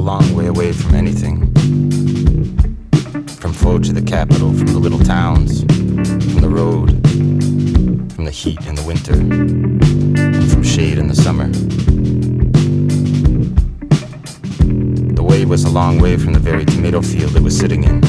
long way away from anything. From Fo to the capital, from the little towns, from the road, from the heat in the winter, and from shade in the summer. The way was a long way from the very tomato field it was sitting in.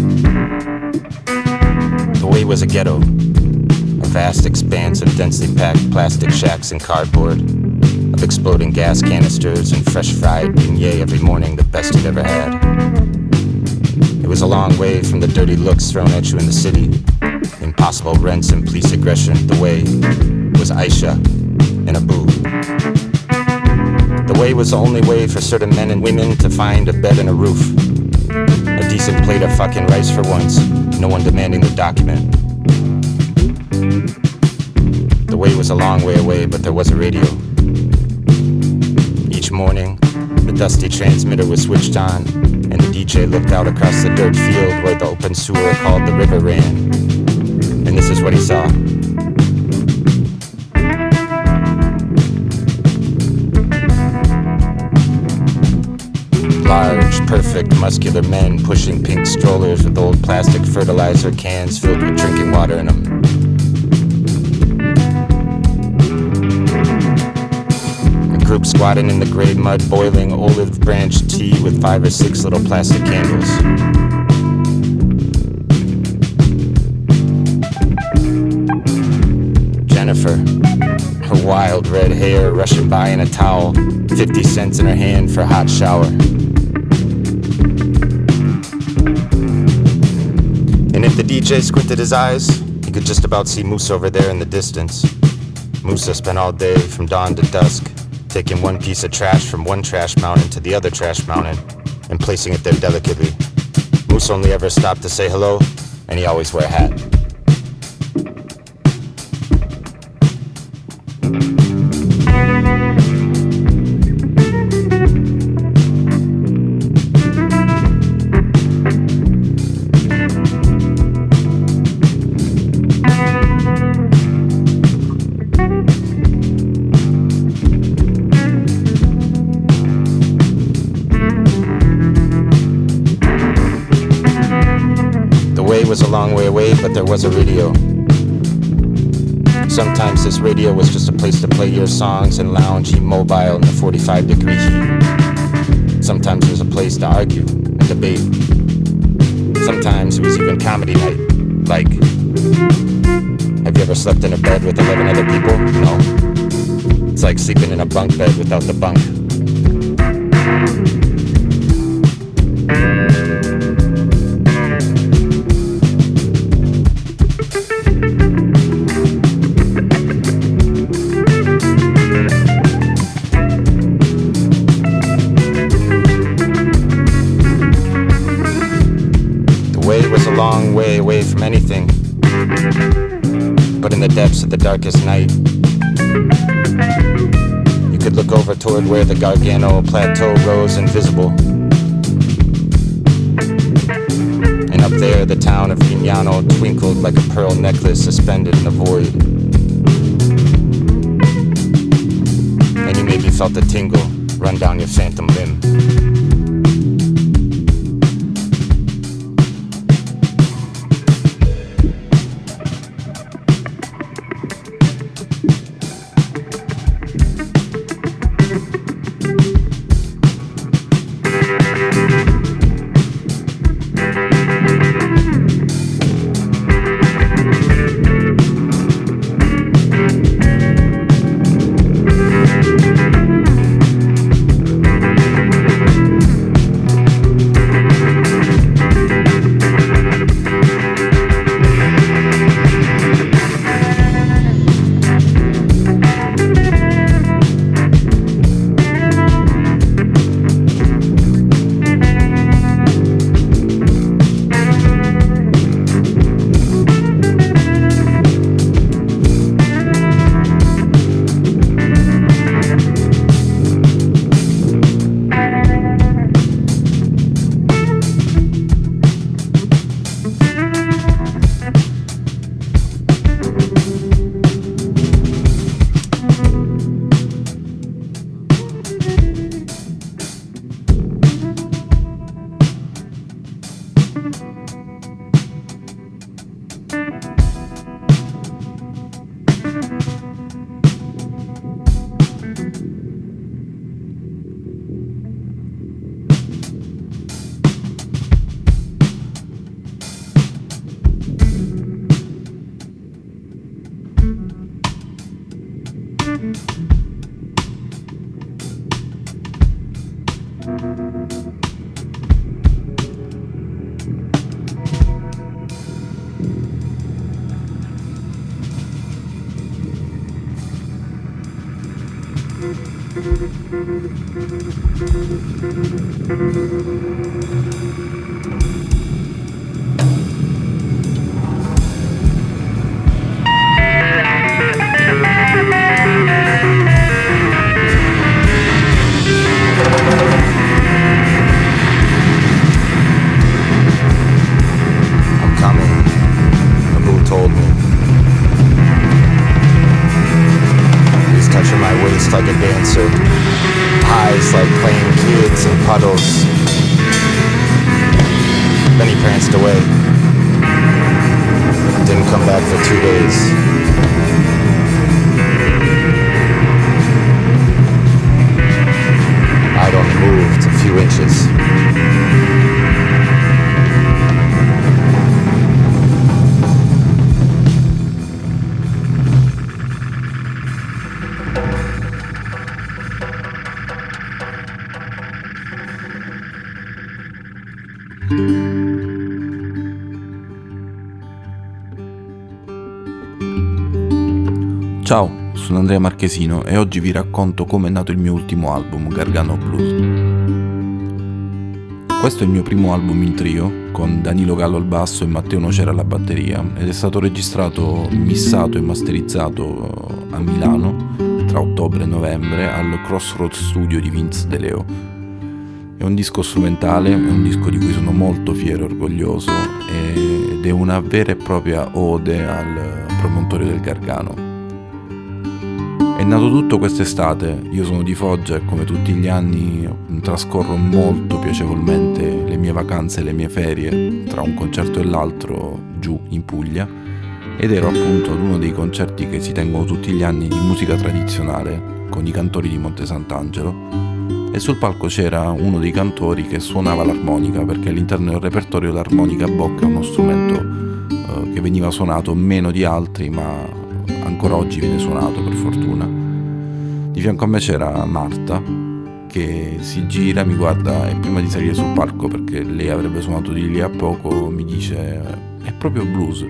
The way was a ghetto, a vast expanse of densely packed plastic shacks and cardboard, of exploding gas canisters and fresh fried beignet every morning, the best you'd ever had. It was a long way from the dirty looks thrown at you in the city, impossible rents and police aggression. The way was Aisha and Abu. The way was the only way for certain men and women to find a bed and a roof, a decent plate of fucking rice for once, no one demanding the document. The way was a long way away, but there was a radio. Each morning, the dusty transmitter was switched on, and the DJ looked out across the dirt field where the open sewer called the river ran. And this is what he saw. Large, perfect, muscular men pushing pink strollers with old plastic fertilizer cans filled with drinking water in them. Group squatting in the gray mud, boiling olive branch tea with 5 or 6 little plastic candles. Jennifer, her wild red hair rushing by in a towel, 50 cents in her hand for a hot shower. And if the DJ squinted his eyes, he could just about see Musa over there in the distance. Musa spent all day from dawn to dusk taking one piece of trash from one trash mountain to the other trash mountain and placing it there delicately. Moose only ever stopped to say hello, and he always wore a hat. Was a long way away, but there was a radio. Sometimes this radio was just a place to play your songs and lounge immobile in the 45-degree heat. Sometimes it was a place to argue and debate. Sometimes it was even comedy night. Like, have you ever slept in a bed with 11 other people? No. It's like sleeping in a bunk bed without the bunk. Long way away from anything, but in the depths of the darkest night, you could look over toward where the Gargano Plateau rose invisible, and up there the town of Vignano twinkled like a pearl necklace suspended in the void, and you maybe felt a tingle run down your phantom limb. Like a dancer, highs like playing kids in puddles. Then he pranced away. Didn't come back for 2 days. I'd only moved a few inches. Ciao, sono Andrea Marchesino e oggi vi racconto come è nato il mio ultimo album, Gargano Blues. Questo è il mio primo album in trio, con Danilo Gallo al basso e Matteo Nocera alla batteria, ed è stato registrato, missato e masterizzato a Milano tra ottobre e novembre al Crossroads Studio di Vince De Leo. È un disco strumentale, è un disco di cui sono molto fiero e orgoglioso ed è una vera e propria ode al promontorio del Gargano. È nato tutto quest'estate, io sono di Foggia e come tutti gli anni trascorro molto piacevolmente le mie vacanze e le mie ferie tra un concerto e l'altro giù in Puglia, ed ero appunto ad uno dei concerti che si tengono tutti gli anni di musica tradizionale con i cantori di Monte Sant'Angelo, e sul palco c'era uno dei cantori che suonava l'armonica, perché all'interno del repertorio l'armonica a bocca è uno strumento che veniva suonato meno di altri, ma ancora oggi viene suonato per fortuna. Di fianco a me c'era Marta che si gira, mi guarda e prima di salire sul palco, perché lei avrebbe suonato di lì a poco, mi dice: è proprio blues.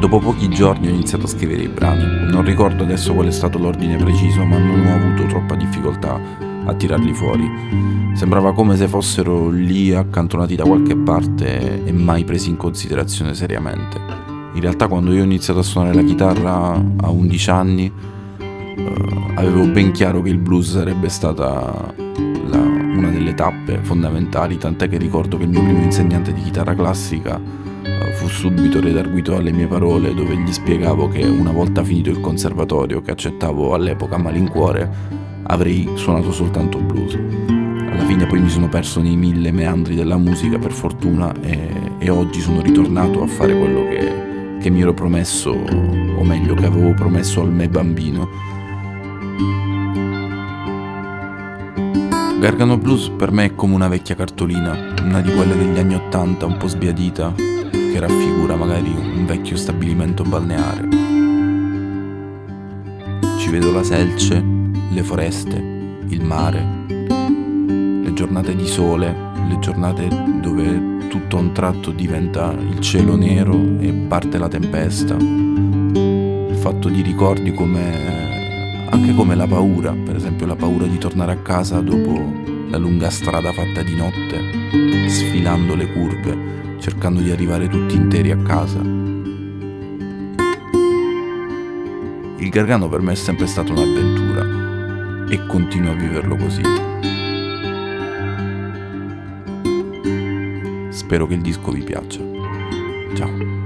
Dopo pochi giorni ho iniziato a scrivere i brani. Non ricordo adesso qual è stato l'ordine preciso, ma non ho avuto troppa difficoltà a tirarli fuori. Sembrava come se fossero lì accantonati da qualche parte e mai presi in considerazione seriamente. In realtà quando io ho iniziato a suonare la chitarra a 11 anni avevo ben chiaro che il blues sarebbe stata una delle tappe fondamentali, tant'è che ricordo che il mio primo insegnante di chitarra classica fu subito redarguito alle mie parole, dove gli spiegavo che una volta finito il conservatorio, che accettavo all'epoca a malincuore, avrei suonato soltanto blues. Alla fine poi mi sono perso nei 1000 meandri della musica, per fortuna, e oggi sono ritornato a fare quello che mi ero promesso, o meglio che avevo promesso al me bambino. Gargano Blues per me è come una vecchia cartolina, una di quelle degli anni '80 un po' sbiadita, che raffigura magari un vecchio stabilimento balneare. Ci vedo la selce, le foreste, il mare, le giornate di sole, le giornate dove tutto a un tratto diventa il cielo nero e parte la tempesta, fatto di ricordi anche come la paura, per esempio la paura di tornare a casa dopo la lunga strada fatta di notte, sfilando le curve, cercando di arrivare tutti interi a casa. Il Gargano per me è sempre stata un'avventura e continuo a viverlo così. Spero che il disco vi piaccia. Ciao.